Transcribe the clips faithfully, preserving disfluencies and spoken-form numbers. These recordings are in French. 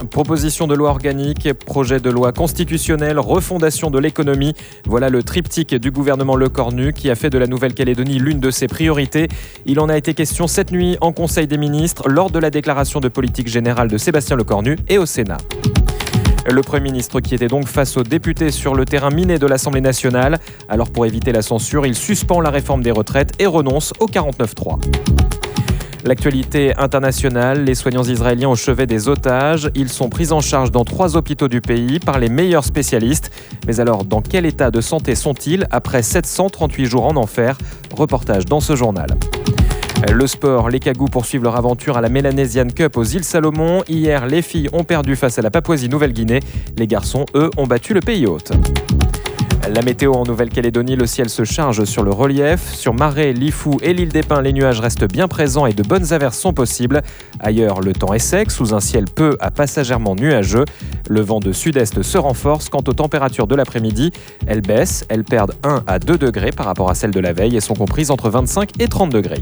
Proposition de loi organique, projet de loi constitutionnelle, refondation de l'économie. Voilà le triptyque du gouvernement Lecornu qui a fait de la Nouvelle-Calédonie l'une de ses priorités. Il en a été question cette nuit en Conseil des ministres lors de la déclaration de politique générale de Sébastien Lecornu et au Sénat. Le Premier ministre qui était donc face aux députés sur le terrain miné de l'Assemblée nationale. Alors pour éviter la censure, il suspend la réforme des retraites et renonce au quarante-neuf trois. L'actualité internationale, les soignants israéliens au chevet des otages. Ils sont pris en charge dans trois hôpitaux du pays par les meilleurs spécialistes. Mais alors, dans quel état de santé sont-ils après sept cent trente-huit jours en enfer ? Reportage dans ce journal. Le sport, les Cagous poursuivent leur aventure à la Melanesian Cup aux îles Salomon. Hier, les filles ont perdu face à la Papouasie-Nouvelle-Guinée. Les garçons, eux, ont battu le pays hôte. La météo en Nouvelle-Calédonie, le ciel se charge sur le relief. Sur Marais, Lifou et l'île des Pins, les nuages restent bien présents et de bonnes averses sont possibles. Ailleurs, le temps est sec, sous un ciel peu à passagèrement nuageux. Le vent de sud-est se renforce. Quant aux températures de l'après-midi, elles baissent. Elles perdent un à deux degrés par rapport à celles de la veille et sont comprises entre vingt-cinq et trente degrés.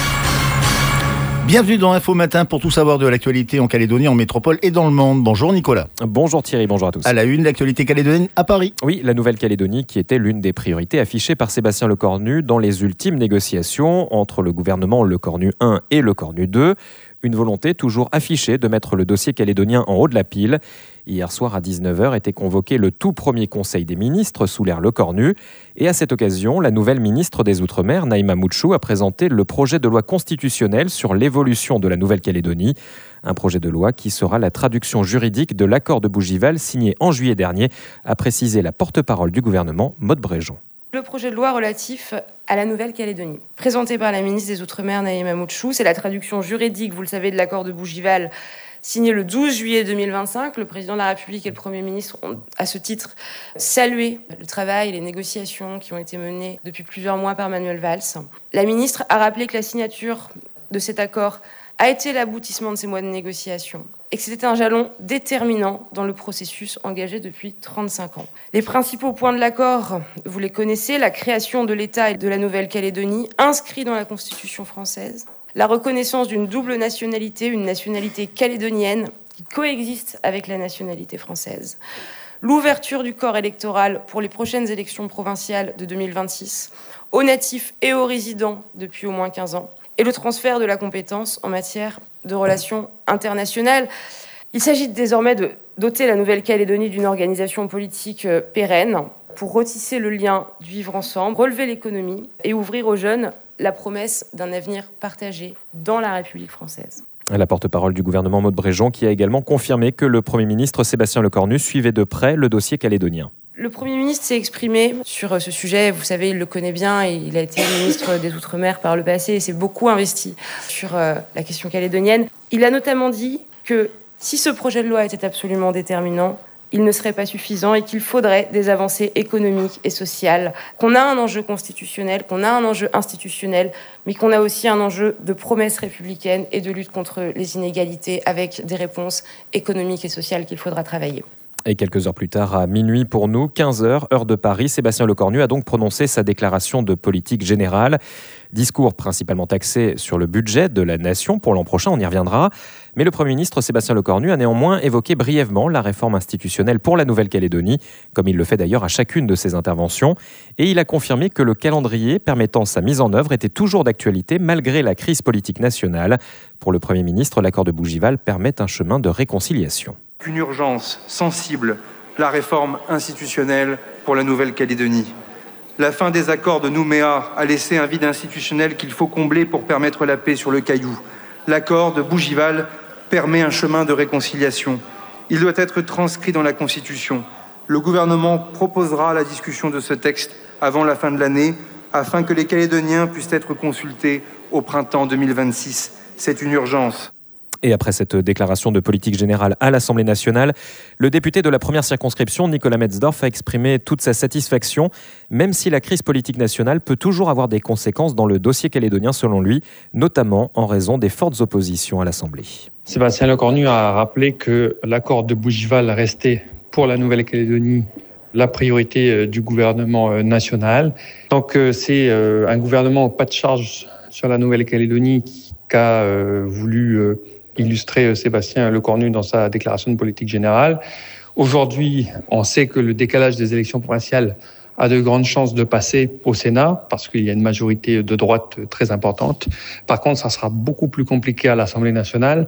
Bienvenue dans Info Matin pour tout savoir de l'actualité en Calédonie, en métropole et dans le monde. Bonjour Nicolas. Bonjour Thierry, bonjour à tous. À la une, l'actualité calédonienne à Paris. Oui, la Nouvelle-Calédonie qui était l'une des priorités affichées par Sébastien Lecornu dans les ultimes négociations entre le gouvernement Lecornu un et Lecornu deux. Une volonté toujours affichée de mettre le dossier calédonien en haut de la pile. Hier soir à dix-neuf heures était convoqué le tout premier Conseil des ministres sous l'ère Lecornu. Et à cette occasion, la nouvelle ministre des Outre-mer, Naïma Moutchou, a présenté le projet de loi constitutionnelle sur l'évolution de la Nouvelle-Calédonie. Un projet de loi qui sera la traduction juridique de l'accord de Bougival signé en juillet dernier, a précisé la porte-parole du gouvernement, Maude Bréjon. Le projet de loi relatif à la Nouvelle-Calédonie, présenté par la ministre des Outre-mer, Naïma Moutchou, c'est la traduction juridique, vous le savez, de l'accord de Bougival, signé le douze juillet deux mille vingt-cinq. Le président de la République et le Premier ministre ont, à ce titre, salué le travail et les négociations qui ont été menées depuis plusieurs mois par Manuel Valls. La ministre a rappelé que la signature de cet accord a été l'aboutissement de ces mois de négociations et que c'était un jalon déterminant dans le processus engagé depuis trente-cinq ans. Les principaux points de l'accord, vous les connaissez, la création de l'État et de la Nouvelle-Calédonie, inscrit dans la Constitution française, la reconnaissance d'une double nationalité, une nationalité calédonienne qui coexiste avec la nationalité française, l'ouverture du corps électoral pour les prochaines élections provinciales de deux mille vingt-six, aux natifs et aux résidents depuis au moins quinze ans, et le transfert de la compétence en matière de relations internationales. Il s'agit désormais de doter la Nouvelle-Calédonie d'une organisation politique pérenne pour retisser le lien du vivre ensemble, relever l'économie et ouvrir aux jeunes la promesse d'un avenir partagé dans la République française. La porte-parole du gouvernement, Maude Bréjon, qui a également confirmé que le Premier ministre Sébastien Lecornu suivait de près le dossier calédonien. Le Premier ministre s'est exprimé sur ce sujet. Vous savez, il le connaît bien et il a été ministre des Outre-mer par le passé et s'est beaucoup investi sur la question calédonienne. Il a notamment dit que si ce projet de loi était absolument déterminant, il ne serait pas suffisant et qu'il faudrait des avancées économiques et sociales, qu'on a un enjeu constitutionnel, qu'on a un enjeu institutionnel, mais qu'on a aussi un enjeu de promesses républicaines et de lutte contre les inégalités avec des réponses économiques et sociales qu'il faudra travailler. Et quelques heures plus tard, à minuit pour nous, quinze heures, heure de Paris, Sébastien Lecornu a donc prononcé sa déclaration de politique générale. Discours principalement axé sur le budget de la nation pour l'an prochain, on y reviendra. Mais le Premier ministre Sébastien Lecornu a néanmoins évoqué brièvement la réforme institutionnelle pour la Nouvelle-Calédonie, comme il le fait d'ailleurs à chacune de ses interventions. Et il a confirmé que le calendrier permettant sa mise en œuvre était toujours d'actualité malgré la crise politique nationale. Pour le Premier ministre, l'accord de Bougival permet un chemin de réconciliation. Une urgence sensible, la réforme institutionnelle pour la Nouvelle-Calédonie. La fin des accords de Nouméa a laissé un vide institutionnel qu'il faut combler pour permettre la paix sur le Caillou. L'accord de Bougival permet un chemin de réconciliation. Il doit être transcrit dans la Constitution. Le gouvernement proposera la discussion de ce texte avant la fin de l'année, afin que les Calédoniens puissent être consultés au printemps deux mille vingt-six. C'est une urgence. Et après cette déclaration de politique générale à l'Assemblée nationale, le député de la première circonscription, Nicolas Metzdorf, a exprimé toute sa satisfaction, même si la crise politique nationale peut toujours avoir des conséquences dans le dossier calédonien selon lui, notamment en raison des fortes oppositions à l'Assemblée. Sébastien Lecornu a rappelé que l'accord de Bougival restait pour la Nouvelle-Calédonie la priorité du gouvernement national. Donc c'est un gouvernement pas de charge sur la Nouvelle-Calédonie qui a voulu illustré Sébastien Lecornu dans sa déclaration de politique générale. Aujourd'hui, on sait que le décalage des élections provinciales a de grandes chances de passer au Sénat parce qu'il y a une majorité de droite très importante. Par contre, ça sera beaucoup plus compliqué à l'Assemblée nationale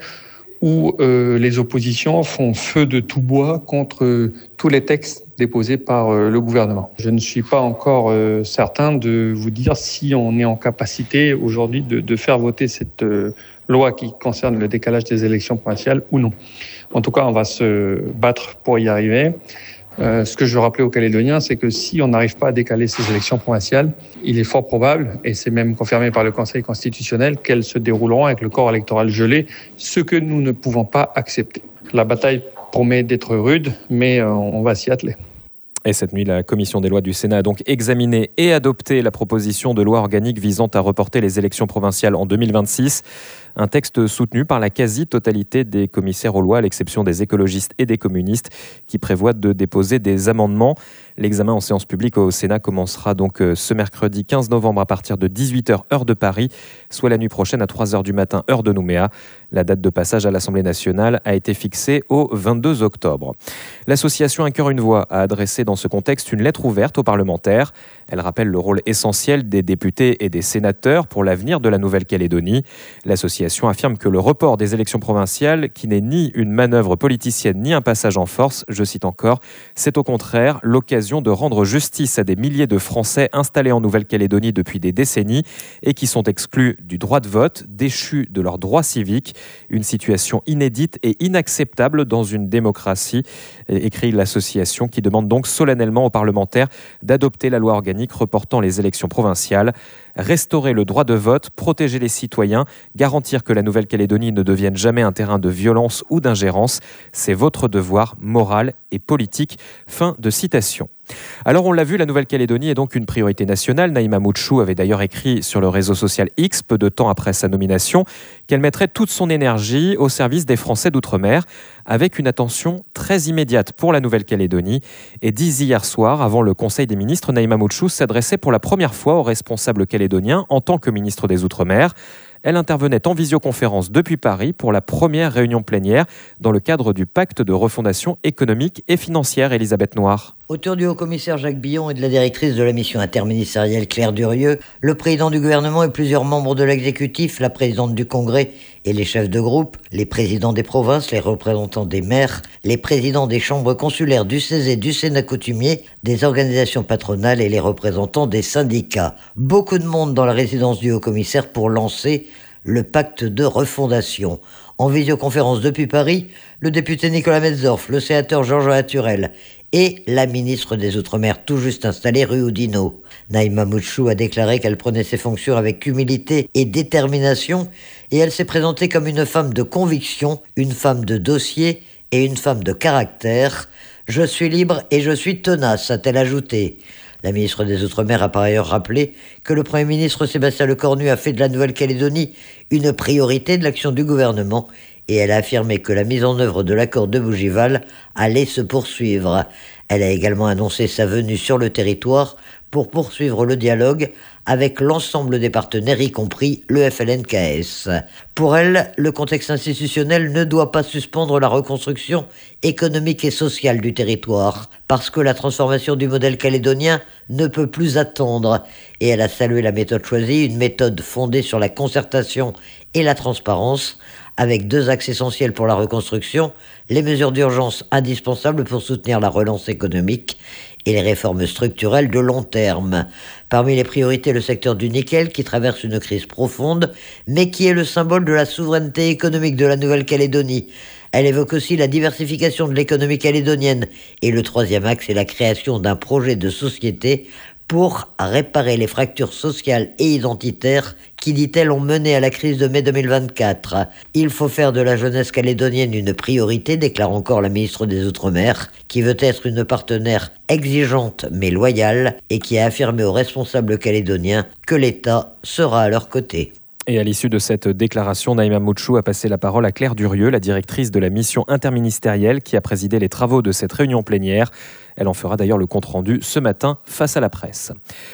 où euh, les oppositions font feu de tout bois contre euh, tous les textes déposés par euh, le gouvernement. Je ne suis pas encore euh, certain de vous dire si on est en capacité aujourd'hui de, de faire voter cette euh, loi qui concerne le décalage des élections provinciales ou non. En tout cas, on va se battre pour y arriver. Euh, ce que je rappelais aux Calédoniens, c'est que si on n'arrive pas à décaler ces élections provinciales, il est fort probable, et c'est même confirmé par le Conseil constitutionnel, qu'elles se dérouleront avec le corps électoral gelé, ce que nous ne pouvons pas accepter. La bataille promet d'être rude, mais euh, on va s'y atteler. Et cette nuit, la commission des lois du Sénat a donc examiné et adopté la proposition de loi organique visant à reporter les élections provinciales en deux mille vingt-six. Un texte soutenu par la quasi-totalité des commissaires aux lois, à l'exception des écologistes et des communistes, qui prévoient de déposer des amendements. L'examen en séance publique au Sénat commencera donc ce mercredi quinze novembre à partir de dix-huit heures heure de Paris, soit la nuit prochaine à trois heures du matin heure de Nouméa. La date de passage à l'Assemblée nationale a été fixée au vingt-deux octobre. L'association Un cœur, une voix a adressé dans ce contexte une lettre ouverte aux parlementaires. Elle rappelle le rôle essentiel des députés et des sénateurs pour l'avenir de la Nouvelle-Calédonie. L'association affirme que le report des élections provinciales, qui n'est ni une manœuvre politicienne ni un passage en force, je cite encore, c'est au contraire l'occasion de rendre justice à des milliers de Français installés en Nouvelle-Calédonie depuis des décennies et qui sont exclus du droit de vote, déchus de leurs droits civiques. Une situation inédite et inacceptable dans une démocratie, écrit l'association, qui demande donc solennellement aux parlementaires d'adopter la loi organique reportant les élections provinciales. Restaurer le droit de vote, protéger les citoyens, garantir que la Nouvelle-Calédonie ne devienne jamais un terrain de violence ou d'ingérence, c'est votre devoir moral et politique. Fin de citation. Alors on l'a vu, la Nouvelle-Calédonie est donc une priorité nationale. Naïma Moutchou avait d'ailleurs écrit sur le réseau social X, peu de temps après sa nomination, qu'elle mettrait toute son énergie au service des Français d'outre-mer, avec une attention très immédiate pour la Nouvelle-Calédonie. Et dès hier soir, avant le Conseil des ministres, Naïma Moutchou s'adressait pour la première fois aux responsables calédoniens en tant que ministre des Outre-mer. Elle intervenait en visioconférence depuis Paris pour la première réunion plénière dans le cadre du pacte de refondation économique et financière. Elisabeth Noir. Autour du haut-commissaire Jacques Billon et de la directrice de la mission interministérielle Claire Durieux, le président du gouvernement et plusieurs membres de l'exécutif, la présidente du Congrès et les chefs de groupe, les présidents des provinces, les représentants des maires, les présidents des chambres consulaires du C E S E, du Sénat coutumier, des organisations patronales et les représentants des syndicats. Beaucoup de monde dans la résidence du haut-commissaire pour lancer le pacte de refondation. En visioconférence depuis Paris, le député Nicolas Metzorf, le sénateur Georges Haturel et la ministre des Outre-mer tout juste installée rue Oudinot. Naïma Moutchou a déclaré qu'elle prenait ses fonctions avec humilité et détermination et elle s'est présentée comme une femme de conviction, une femme de dossier et une femme de caractère. « Je suis libre et je suis tenace », a-t-elle ajouté. La ministre des Outre-mer a par ailleurs rappelé que le Premier ministre Sébastien Lecornu a fait de la Nouvelle-Calédonie une priorité de l'action du gouvernement et elle a affirmé que la mise en œuvre de l'accord de Bougival allait se poursuivre. Elle a également annoncé sa venue sur le territoire pour poursuivre le dialogue avec l'ensemble des partenaires, y compris le F L N K S. Pour elle, le contexte institutionnel ne doit pas suspendre la reconstruction économique et sociale du territoire, parce que la transformation du modèle calédonien ne peut plus attendre. Et elle a salué la méthode choisie, une méthode fondée sur la concertation et la transparence, avec deux axes essentiels pour la reconstruction, les mesures d'urgence indispensables pour soutenir la relance économique et les réformes structurelles de long terme. Parmi les priorités, le secteur du nickel qui traverse une crise profonde, mais qui est le symbole de la souveraineté économique de la Nouvelle-Calédonie. Elle évoque aussi la diversification de l'économie calédonienne. Et le troisième axe est la création d'un projet de société pour réparer les fractures sociales et identitaires qui, dit-elle, ont mené à la crise de mai deux mille vingt-quatre. Il faut faire de la jeunesse calédonienne une priorité, déclare encore la ministre des Outre-mer, qui veut être une partenaire exigeante mais loyale et qui a affirmé aux responsables calédoniens que l'État sera à leur côté. Et à l'issue de cette déclaration, Naïma Moutchou a passé la parole à Claire Durieux, la directrice de la mission interministérielle qui a présidé les travaux de cette réunion plénière. Elle en fera d'ailleurs le compte-rendu ce matin face à la presse.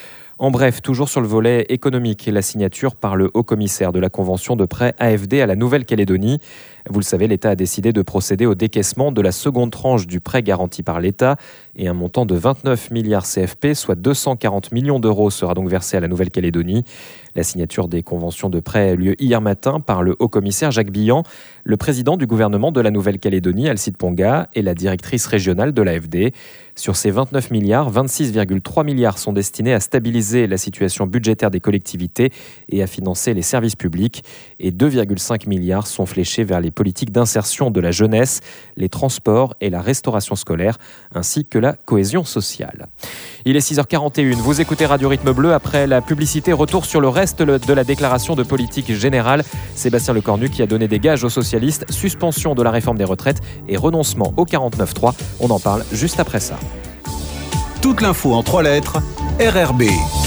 En bref, toujours sur le volet économique, la signature par le haut-commissaire de la convention de prêt A F D à la Nouvelle-Calédonie. Vous le savez, l'État a décidé de procéder au décaissement de la seconde tranche du prêt garanti par l'État et un montant de vingt-neuf milliards C F P, soit deux cent quarante millions d'euros, sera donc versé à la Nouvelle-Calédonie. La signature des conventions de prêt a eu lieu hier matin par le haut-commissaire Jacques Billan, le président du gouvernement de la Nouvelle-Calédonie, Alcide Ponga, et la directrice régionale de l'A F D. Sur ces vingt-neuf milliards, vingt-six virgule trois milliards sont destinés à stabiliser la situation budgétaire des collectivités et à financer les services publics. Et deux virgule cinq milliards sont fléchés vers les politiques d'insertion de la jeunesse, les transports et la restauration scolaire, ainsi que la cohésion sociale. Il est six heures quarante et une, vous écoutez Radio Rythme Bleu. Après la publicité, retour sur le reste de la déclaration de politique générale. Sébastien Lecornu qui a donné des gages aux socialistes, suspension de la réforme des retraites et renoncement au quarante-neuf trois. On en parle juste après ça. Toute l'info en trois lettres, R R B.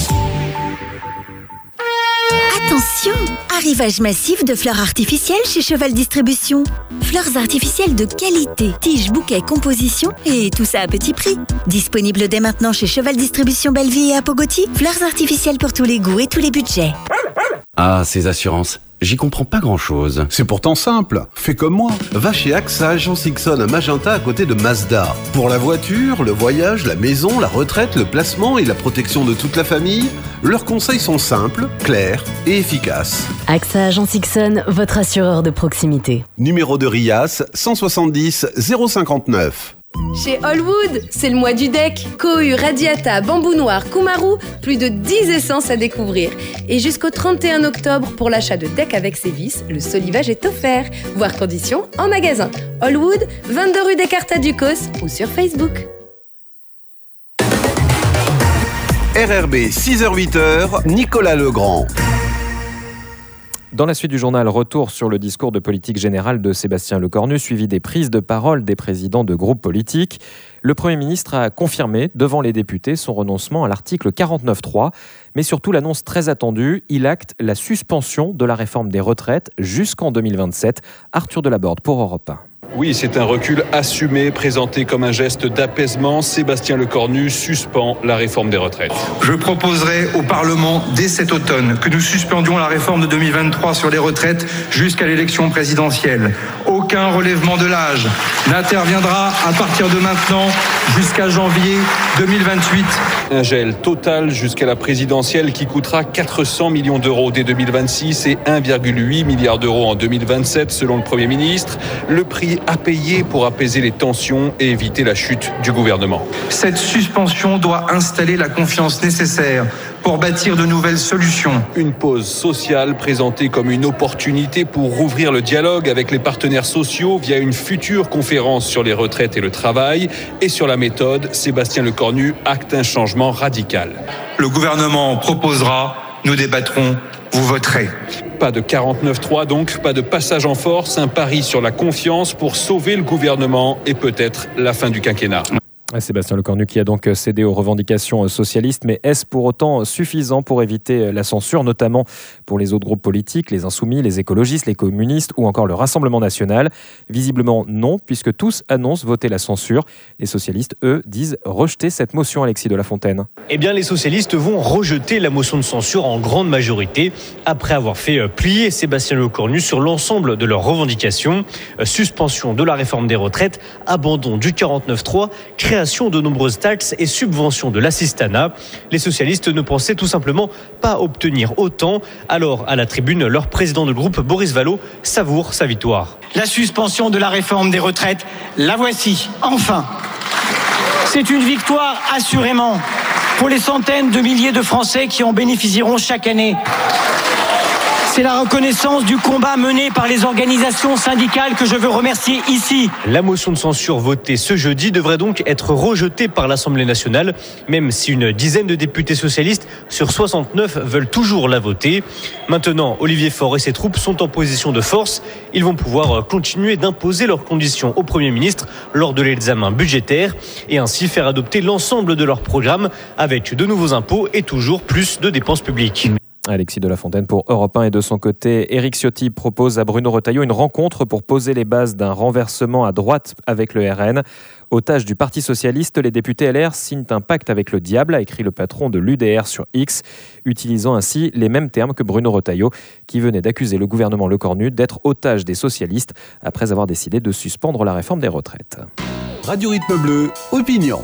Attention! Arrivage massif de fleurs artificielles chez Cheval Distribution. Fleurs artificielles de qualité, tiges, bouquets, composition et tout ça à petit prix. Disponible dès maintenant chez Cheval Distribution Belleville et à Pogoti. Fleurs artificielles pour tous les goûts et tous les budgets. Ah, ces assurances. J'y comprends pas grand-chose. C'est pourtant simple. Fais comme moi. Va chez A X A Agence Ixon à Magenta à côté de Mazda. Pour la voiture, le voyage, la maison, la retraite, le placement et la protection de toute la famille, leurs conseils sont simples, clairs et efficaces. A X A Agence Ixon, votre assureur de proximité. Numéro de RIAS cent soixante-dix zéro cinquante-neuf. Chez Allwood, c'est le mois du deck. Cohu, Radiata, Bambou Noir, Kumaru, plus de dix essences à découvrir. Et jusqu'au trente et un octobre, pour l'achat de deck avec ses vis, le solivage est offert. Voir conditions en magasin. Allwood, vingt-deux rue des Cartes à Ducos ou sur Facebook. R R B, six heures huit, Nicolas Legrand. Dans la suite du journal, retour sur le discours de politique générale de Sébastien Lecornu, suivi des prises de parole des présidents de groupes politiques. Le Premier ministre a confirmé devant les députés son renoncement à l'article quarante-neuf trois, mais surtout l'annonce très attendue, il acte la suspension de la réforme des retraites jusqu'en deux mille vingt-sept. Arthur Delaborde pour Europe un. Oui, c'est un recul assumé, présenté comme un geste d'apaisement. Sébastien Lecornu suspend la réforme des retraites. Je proposerai au Parlement dès cet automne que nous suspendions la réforme de deux mille vingt-trois sur les retraites jusqu'à l'élection présidentielle. Aucun relèvement de l'âge n'interviendra à partir de maintenant jusqu'à janvier deux mille vingt-huit. Un gel total jusqu'à la présidentielle qui coûtera quatre cents millions d'euros dès deux mille vingt-six et un virgule huit milliard d'euros en deux mille vingt-sept selon le Premier ministre. Le prix à payer pour apaiser les tensions et éviter la chute du gouvernement. Cette suspension doit installer la confiance nécessaire pour bâtir de nouvelles solutions. Une pause sociale présentée comme une opportunité pour rouvrir le dialogue avec les partenaires sociaux via une future conférence sur les retraites et le travail. Et sur la méthode, Sébastien Lecornu acte un changement radical. Le gouvernement proposera, nous débattrons, vous voterez. Pas de quarante-neuf trois donc, pas de passage en force, un pari sur la confiance pour sauver le gouvernement et peut-être la fin du quinquennat. Sébastien Lecornu qui a donc cédé aux revendications socialistes, mais est-ce pour autant suffisant pour éviter la censure, notamment pour les autres groupes politiques, les Insoumis, les écologistes, les communistes ou encore le Rassemblement national? Visiblement non, puisque tous annoncent voter la censure. Les socialistes, eux, disent rejeter cette motion, Alexis de la Fontaine. Eh bien, les socialistes vont rejeter la motion de censure en grande majorité, après avoir fait plier Sébastien Lecornu sur l'ensemble de leurs revendications. Suspension de la réforme des retraites, abandon du quarante-neuf trois, création de nombreuses taxes et subventions de l'assistanat. Les socialistes ne pensaient tout simplement pas obtenir autant. Alors, à la tribune, leur président de groupe, Boris Vallaud, savoure sa victoire. La suspension de la réforme des retraites, la voici, enfin. C'est une victoire, assurément, pour les centaines de milliers de Français qui en bénéficieront chaque année. C'est la reconnaissance du combat mené par les organisations syndicales que je veux remercier ici. La motion de censure votée ce jeudi devrait donc être rejetée par l'Assemblée nationale, même si une dizaine de députés socialistes sur soixante-neuf veulent toujours la voter. Maintenant, Olivier Faure et ses troupes sont en position de force. Ils vont pouvoir continuer d'imposer leurs conditions au Premier ministre lors de l'examen budgétaire et ainsi faire adopter l'ensemble de leur programme avec de nouveaux impôts et toujours plus de dépenses publiques. Alexis de la Fontaine pour Europe un. Et de son côté, Éric Ciotti propose à Bruno Retailleau une rencontre pour poser les bases d'un renversement à droite avec le R N. Otage du Parti Socialiste, les députés L R signent un pacte avec le diable, a écrit le patron de l'U D R sur X, utilisant ainsi les mêmes termes que Bruno Retailleau, qui venait d'accuser le gouvernement Lecornu d'être otage des socialistes après avoir décidé de suspendre la réforme des retraites. Radio Rythme Bleu, opinion.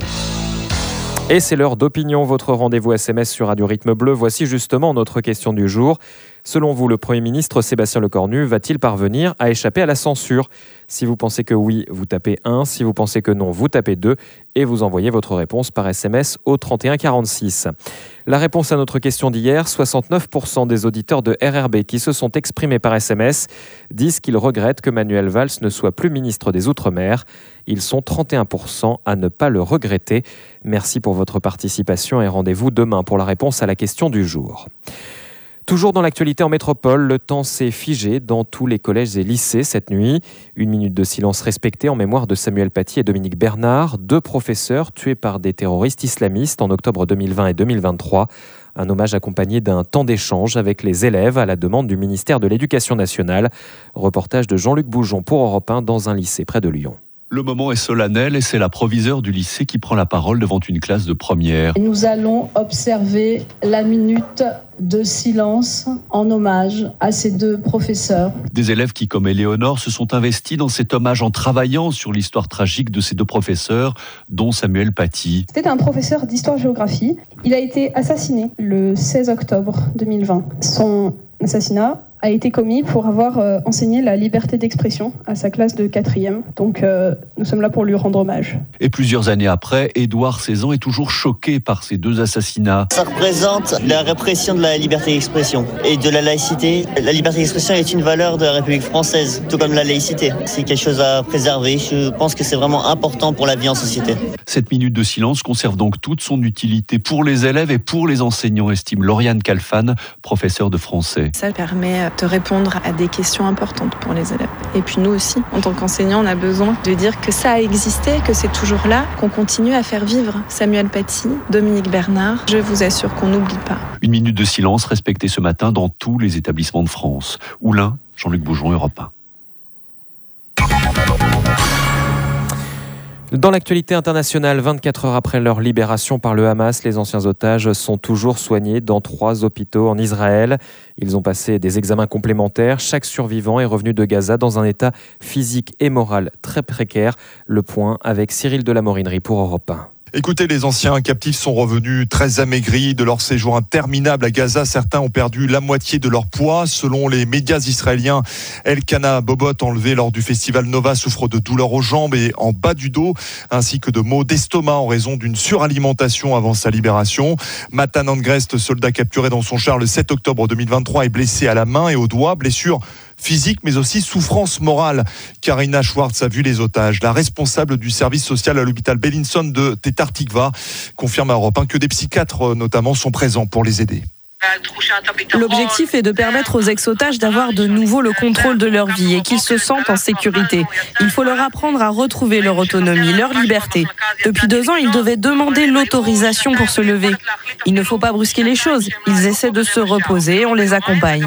Et c'est l'heure d'opinion, votre rendez-vous S M S sur Radio Rythme Bleu. Voici justement notre question du jour. Selon vous, le Premier ministre Sébastien Lecornu va-t-il parvenir à échapper à la censure ? Si vous pensez que oui, vous tapez un. Si vous pensez que non, vous tapez deux. Et vous envoyez votre réponse par S M S au trente et un quarante-six. La réponse à notre question d'hier, soixante-neuf pour cent des auditeurs de R R B qui se sont exprimés par S M S disent qu'ils regrettent que Manuel Valls ne soit plus ministre des Outre-mer. Ils sont trente et un pour cent à ne pas le regretter. Merci pour votre participation et rendez-vous demain pour la réponse à la question du jour. Toujours dans l'actualité en métropole, le temps s'est figé dans tous les collèges et lycées cette nuit. Une minute de silence respectée en mémoire de Samuel Paty et Dominique Bernard, deux professeurs tués par des terroristes islamistes en octobre deux mille vingt et deux mille vingt-trois. Un hommage accompagné d'un temps d'échange avec les élèves à la demande du ministère de l'Éducation nationale. Reportage de Jean-Luc Boujon pour Europe un dans un lycée près de Lyon. Le moment est solennel et c'est la proviseure du lycée qui prend la parole devant une classe de première. Nous allons observer la minute de silence en hommage à ces deux professeurs. Des élèves qui, comme Éléonore, se sont investis dans cet hommage en travaillant sur l'histoire tragique de ces deux professeurs, dont Samuel Paty. C'était un professeur d'histoire-géographie. Il a été assassiné le seize octobre deux mille vingt. Son assassinat a été commis pour avoir euh, enseigné la liberté d'expression à sa classe de quatrième. Donc euh, nous sommes là pour lui rendre hommage. Et plusieurs années après, Édouard Cézanne est toujours choqué par ces deux assassinats. Ça représente la répression de la liberté d'expression et de la laïcité. La liberté d'expression est une valeur de la République française, tout comme la laïcité. C'est quelque chose à préserver. Je pense que c'est vraiment important pour la vie en société. Cette minute de silence conserve donc toute son utilité pour les élèves et pour les enseignants, estime Lauriane Calfan, professeure de français. Ça permet de répondre à des questions importantes pour les élèves. Et puis nous aussi, en tant qu'enseignants, on a besoin de dire que ça a existé, que c'est toujours là, qu'on continue à faire vivre Samuel Paty, Dominique Bernard. Je vous assure qu'on n'oublie pas. Une minute de silence respectée ce matin dans tous les établissements de France. Oulin, Jean-Luc Boujon, Europe un. Dans l'actualité internationale, vingt-quatre heures après leur libération par le Hamas, les anciens otages sont toujours soignés dans trois hôpitaux en Israël. Ils ont passé des examens complémentaires. Chaque survivant est revenu de Gaza dans un état physique et moral très précaire. Le point avec Cyril de la Morinerie pour Europe un. Écoutez, les anciens captifs sont revenus très amaigris de leur séjour interminable à Gaza. Certains ont perdu la moitié de leur poids. Selon les médias israéliens, Elkana Bobot, enlevé lors du festival Nova, souffre de douleurs aux jambes et en bas du dos, ainsi que de maux d'estomac en raison d'une suralimentation avant sa libération. Matan Angrest, soldat capturé dans son char le sept octobre deux mille vingt-trois, est blessé à la main et au doigt, blessure physique mais aussi souffrance morale. Karina Schwartz a vu les otages. La responsable du service social à l'hôpital Bellinson de Petah Tikva confirme à Europe un que des psychiatres notamment sont présents pour les aider. L'objectif est de permettre aux ex-otages d'avoir de nouveau le contrôle de leur vie et qu'ils se sentent en sécurité. Il faut leur apprendre à retrouver leur autonomie, leur liberté. Depuis deux ans, ils devaient demander l'autorisation pour se lever. Il ne faut pas brusquer les choses. Ils essaient de se reposer, on les accompagne.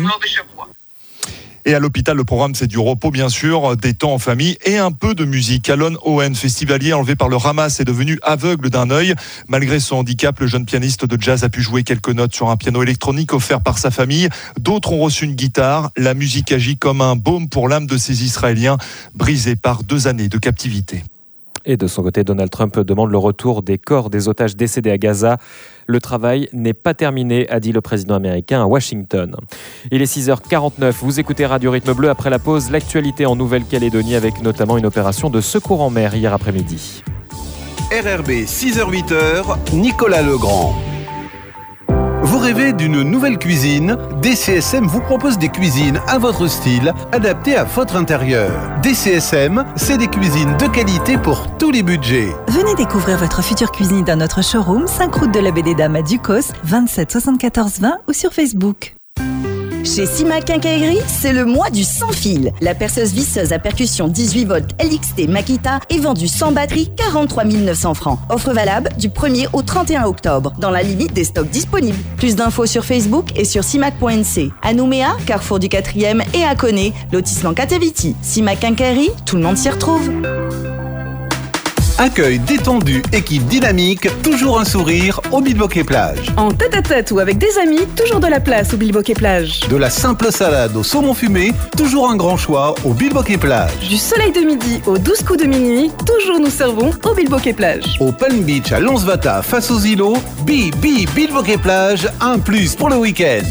Et à l'hôpital, le programme, c'est du repos, bien sûr, des temps en famille et un peu de musique. Alon Owen, festivalier enlevé par le Hamas, est devenu aveugle d'un œil. Malgré son handicap, le jeune pianiste de jazz a pu jouer quelques notes sur un piano électronique offert par sa famille. D'autres ont reçu une guitare. La musique agit comme un baume pour l'âme de ces Israéliens, brisés par deux années de captivité. Et de son côté, Donald Trump demande le retour des corps des otages décédés à Gaza. Le travail n'est pas terminé, a dit le président américain à Washington. Il est six heures quarante-neuf, vous écoutez Radio Rythme Bleu. Après la pause, l'actualité en Nouvelle-Calédonie avec notamment une opération de secours en mer hier après-midi. R R B, six heures huit, Nicolas Legrand. Vous rêvez d'une nouvelle cuisine? D C S M vous propose des cuisines à votre style, adaptées à votre intérieur. D C S M, c'est des cuisines de qualité pour tous les budgets. Venez découvrir votre future cuisine dans notre showroom, cinq route de la Baie des Dames à Ducos, vingt-sept soixante-quatorze vingt ou sur Facebook. Chez Simac Quincaillerie, c'est le mois du sans-fil. La perceuse visseuse à percussion dix-huit volts L X T Makita est vendue sans batterie quarante-trois mille neuf cents francs. Offre valable du premier au trente et un octobre, dans la limite des stocks disponibles. Plus d'infos sur Facebook et sur simac point n c. À Nouméa, Carrefour du quatrième et à Koné, lotissement Kataviti. Simac Quincaillerie, tout le monde s'y retrouve. Accueil détendu, équipe dynamique, toujours un sourire au Bilboquet Plage. En tête-à-tête ou avec des amis, toujours de la place au Bilboquet Plage. De la simple salade au saumon fumé, toujours un grand choix au Bilboquet Plage. Du soleil de midi aux douze coups de minuit, toujours nous servons au Bilboquet Plage. Au Palm Beach à Lonsvata face aux îlots, Bi Bi Bilboquet Plage, un plus pour le week-end.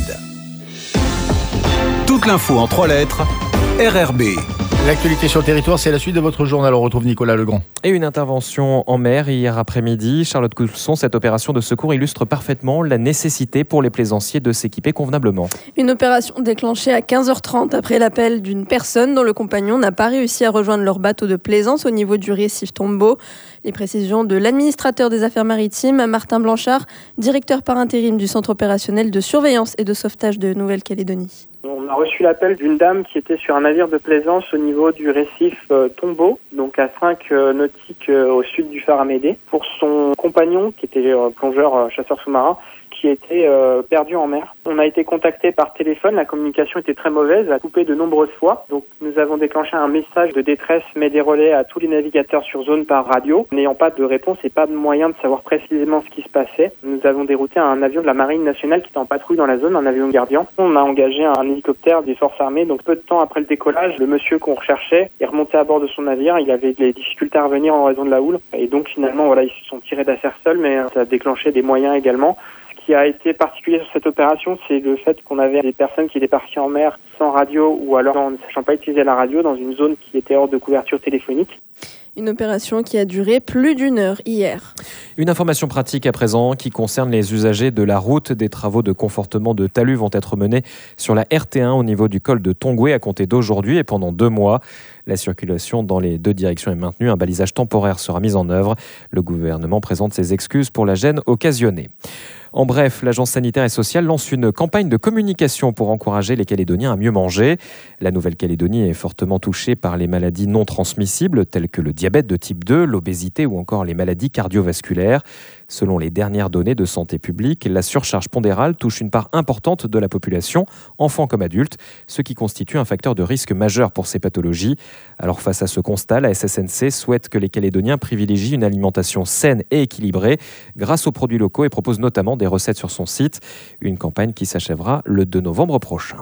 Toute l'info en trois lettres, R R B. L'actualité sur le territoire, c'est la suite de votre journal. On retrouve Nicolas Legrand. Et une intervention en mer hier après-midi. Charlotte Coulson, cette opération de secours illustre parfaitement la nécessité pour les plaisanciers de s'équiper convenablement. Une opération déclenchée à quinze heures trente après l'appel d'une personne dont le compagnon n'a pas réussi à rejoindre leur bateau de plaisance au niveau du récif Tombeau. Les précisions de l'administrateur des affaires maritimes, Martin Blanchard, directeur par intérim du centre opérationnel de surveillance et de sauvetage de Nouvelle-Calédonie. On a reçu l'appel d'une dame qui était sur un navire de plaisance au niveau du récif euh, Tombeau, donc à cinq euh, nautiques euh, au sud du phare Amédée, pour son compagnon qui était euh, plongeur euh, chasseur sous-marin, qui était euh, perdu en mer. On a été contacté par téléphone, la communication était très mauvaise, a coupé de nombreuses fois. Donc nous avons déclenché un message de détresse, mais des relais à tous les navigateurs sur zone par radio. N'ayant pas de réponse et pas de moyen de savoir précisément ce qui se passait, nous avons dérouté un avion de la Marine nationale qui était en patrouille dans la zone, un avion gardien. On a engagé un hélicoptère des forces armées. Donc peu de temps après le décollage, le monsieur qu'on recherchait est remonté à bord de son navire. Il avait des difficultés à revenir en raison de la houle. Et donc finalement, voilà, ils se sont tirés d'affaire seuls, mais ça a déclenché des moyens également. Ce qui a été particulier sur cette opération, c'est le fait qu'on avait des personnes qui étaient parties en mer sans radio ou alors en ne sachant pas utiliser la radio dans une zone qui était hors de couverture téléphonique. Une opération qui a duré plus d'une heure hier. Une information pratique à présent qui concerne les usagers de la route. Des travaux de confortement de talus vont être menés sur la R T un au niveau du col de Tongoué à compter d'aujourd'hui et pendant deux mois. La circulation dans les deux directions est maintenue. Un balisage temporaire sera mis en œuvre. Le gouvernement présente ses excuses pour la gêne occasionnée. En bref, l'Agence sanitaire et sociale lance une campagne de communication pour encourager les Calédoniens à mieux manger. La Nouvelle-Calédonie est fortement touchée par les maladies non transmissibles telles que le diabète de type deux, l'obésité ou encore les maladies cardiovasculaires. Selon les dernières données de santé publique, la surcharge pondérale touche une part importante de la population, enfants comme adultes, ce qui constitue un facteur de risque majeur pour ces pathologies. Alors face à ce constat, la S S N C souhaite que les Calédoniens privilégient une alimentation saine et équilibrée grâce aux produits locaux et propose notamment des recettes sur son site. Une campagne qui s'achèvera le deux novembre prochain.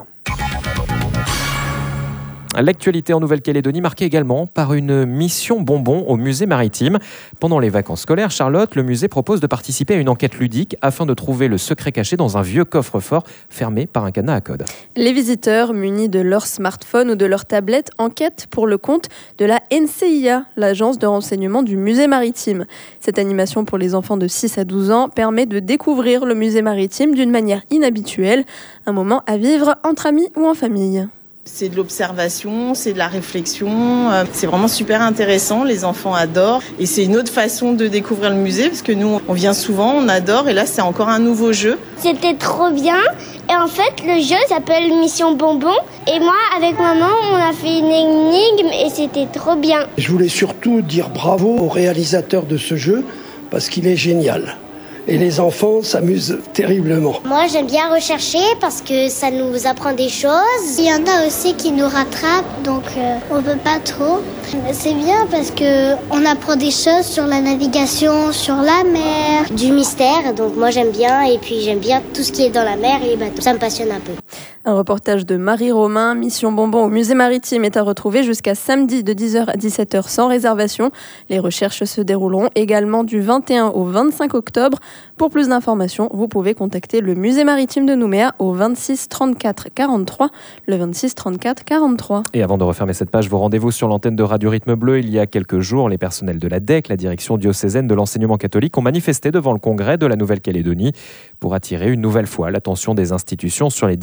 L'actualité en Nouvelle-Calédonie marquée également par une mission bonbon au musée maritime. Pendant les vacances scolaires, Charlotte, le musée propose de participer à une enquête ludique afin de trouver le secret caché dans un vieux coffre-fort fermé par un cadenas à code. Les visiteurs, munis de leur smartphone ou de leur tablette, enquêtent pour le compte de la N C I A, l'agence de renseignement du musée maritime. Cette animation pour les enfants de six à douze ans permet de découvrir le musée maritime d'une manière inhabituelle, un moment à vivre entre amis ou en famille. C'est de l'observation, c'est de la réflexion, c'est vraiment super intéressant, les enfants adorent et c'est une autre façon de découvrir le musée parce que nous on vient souvent, on adore et là c'est encore un nouveau jeu. C'était trop bien et en fait le jeu s'appelle Mission Bonbon et moi avec maman on a fait une énigme et c'était trop bien. Je voulais surtout dire bravo au réalisateur de ce jeu parce qu'il est génial. Et les enfants s'amusent terriblement. Moi, j'aime bien rechercher parce que ça nous apprend des choses. Il y en a aussi qui nous rattrapent, donc euh, on peut pas trop. C'est bien parce que on apprend des choses sur la navigation, sur la mer, du mystère. Donc moi, j'aime bien et puis j'aime bien tout ce qui est dans la mer et bah, ça me passionne un peu. Un reportage de Marie Romain, Mission Bonbon au musée maritime est à retrouver jusqu'à samedi de dix heures à dix-sept heures sans réservation. Les recherches se dérouleront également du vingt et un au vingt-cinq octobre. Pour plus d'informations, vous pouvez contacter le musée maritime de Nouméa au vingt-six trente-quatre quarante-trois, le vingt-six trente-quatre quarante-trois. Et avant de refermer cette page, vos rendez-vous sur l'antenne de Radio Rythme Bleu. Il y a quelques jours, les personnels de la D E C, la direction diocésaine de l'enseignement catholique, ont manifesté devant le Congrès de la Nouvelle-Calédonie pour attirer une nouvelle fois l'attention des institutions sur les difficultés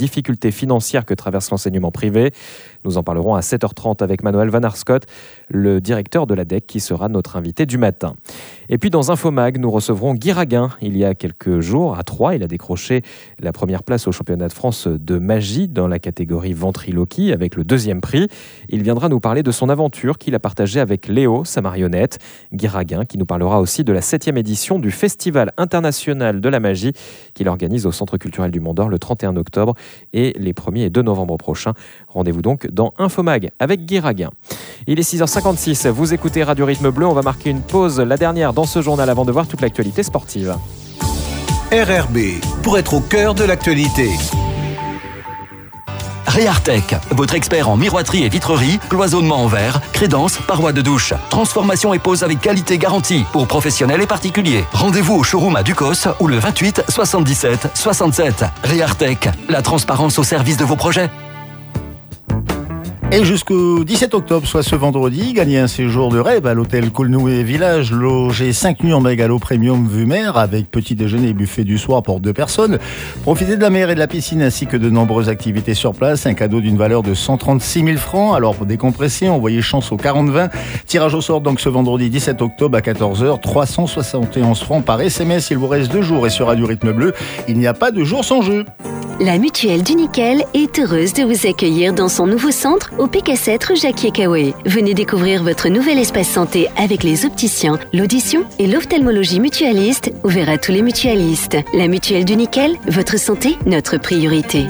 difficultés financières que traverse l'enseignement privé. Nous en parlerons à sept heures trente avec Manuel Van Arscott, le directeur de l'A D E C, qui sera notre invité du matin. Et puis dans Infomag, nous recevrons Guy Raguin. Il y a quelques jours, à Troyes, il a décroché la première place au championnat de France de magie dans la catégorie ventriloquie avec le deuxième prix. Il viendra nous parler de son aventure qu'il a partagée avec Léo, sa marionnette. Guy Raguin qui nous parlera aussi de la septième édition du Festival international de la magie qu'il organise au Centre culturel du Mont d'Or le trente et un octobre et les premier et deux novembre prochains. Rendez-vous donc dans Infomag avec Guy Raguin. Il est six heures cinquante-six, vous écoutez Radio Rythme Bleu, on va marquer une pause, la dernière dans ce journal avant de voir toute l'actualité sportive. R R B, pour être au cœur de l'actualité. Réartec, votre expert en miroiterie et vitrerie, cloisonnement en verre, crédence, parois de douche, transformation et pose avec qualité garantie pour professionnels et particuliers. Rendez-vous au showroom à Ducos ou le vingt-huit soixante-dix-sept soixante-sept. Réartec, la transparence au service de vos projets. Et jusqu'au dix-sept octobre, soit ce vendredi, gagnez un séjour de rêve à l'hôtel Colnoué Village, logé cinq nuits en mégalo premium vue mer, avec petit déjeuner et buffet du soir pour deux personnes. Profitez de la mer et de la piscine ainsi que de nombreuses activités sur place. Un cadeau d'une valeur de cent trente-six mille francs. Alors pour décompresser, envoyez chance au quarante vingt. Tirage au sort donc ce vendredi dix-sept octobre à quatorze heures. trois cent soixante et onze francs par S M S. Il vous reste deux jours et sur Radio Rythme Bleu, il n'y a pas de jour sans jeu. La Mutuelle du Nickel est heureuse de vous accueillir dans son nouveau centre au P K sept rue Jacquier-Caoué. Venez découvrir votre nouvel espace santé avec les opticiens, l'audition et l'ophtalmologie mutualiste, ouvert à tous les mutualistes. La Mutuelle du Nickel, votre santé, notre priorité.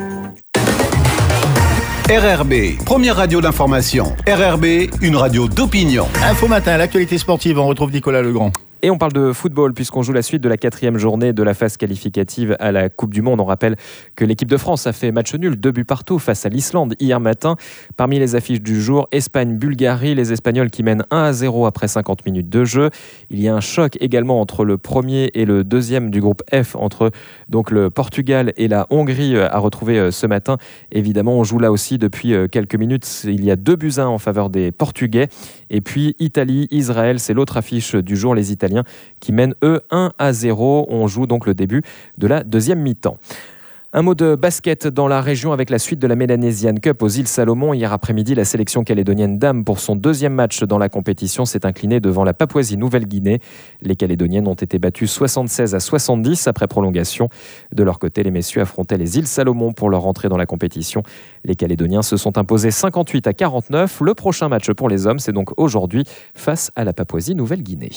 R R B, première radio d'information. R R B, une radio d'opinion. Info Matin, l'actualité sportive, on retrouve Nicolas Legrand. Et on parle de football puisqu'on joue la suite de la quatrième journée de la phase qualificative à la Coupe du Monde. On rappelle que l'équipe de France a fait match nul, deux buts partout face à l'Islande hier matin. Parmi les affiches du jour, Espagne-Bulgarie, les Espagnols qui mènent un à zéro après cinquante minutes de jeu. Il y a un choc également entre le premier et le deuxième du groupe F, entre donc le Portugal et la Hongrie à retrouver ce matin. Évidemment, on joue là aussi depuis quelques minutes. Il y a deux buts à un en faveur des Portugais. Et puis Italie-Israël, c'est l'autre affiche du jour, les Italiens qui mènent eux un à zéro. On joue donc le début de la deuxième mi-temps. Un mot de basket dans la région avec la suite de la Melanesian Cup aux îles Salomon. Hier après-midi, la sélection calédonienne dames pour son deuxième match dans la compétition s'est inclinée devant la Papouasie-Nouvelle-Guinée. Les Calédoniennes ont été battues soixante-seize à soixante-dix après prolongation. De leur côté, les messieurs affrontaient les îles Salomon pour leur entrée dans la compétition. Les Calédoniens se sont imposés cinquante-huit à quarante-neuf. Le prochain match pour les hommes, c'est donc aujourd'hui face à la Papouasie-Nouvelle-Guinée.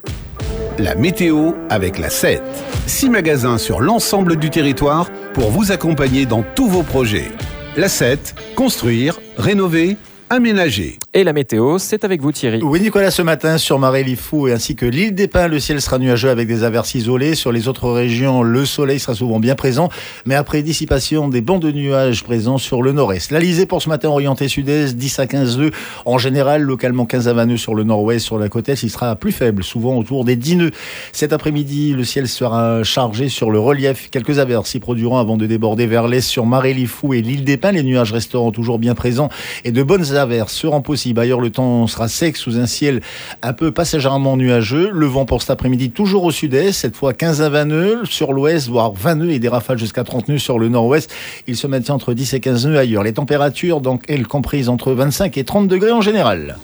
La météo avec la sept. Six magasins sur l'ensemble du territoire pour vous accompagner dans tous vos projets. La sept, construire, rénover, aménager. Et la météo, c'est avec vous Thierry. Oui Nicolas, ce matin sur Marais-Lifou et ainsi que l'île des Pins, le ciel sera nuageux avec des averses isolées. Sur les autres régions, le soleil sera souvent bien présent, mais après dissipation des bancs de nuages présents sur le nord-est. L'Alizé pour ce matin orienté sud-est, dix à quinze nœuds. En général, localement quinze à vingt nœuds sur le nord-ouest, sur la côte est, il sera plus faible, souvent autour des dix nœuds. Cet après-midi, le ciel sera chargé sur le relief. Quelques averses s'y produiront avant de déborder vers l'est sur Marais-Lifou et l'île des Pins. Les nuages resteront toujours bien présents et de bonnes averses seront possibles. Ailleurs, le temps sera sec sous un ciel un peu passagèrement nuageux. Le vent pour cet après-midi toujours au sud-est, cette fois quinze à vingt nœuds sur l'ouest, voire vingt nœuds et des rafales jusqu'à trente nœuds sur le nord-ouest. Il se maintient entre dix et quinze nœuds ailleurs. Les températures, donc, elles comprises entre vingt-cinq et trente degrés en général.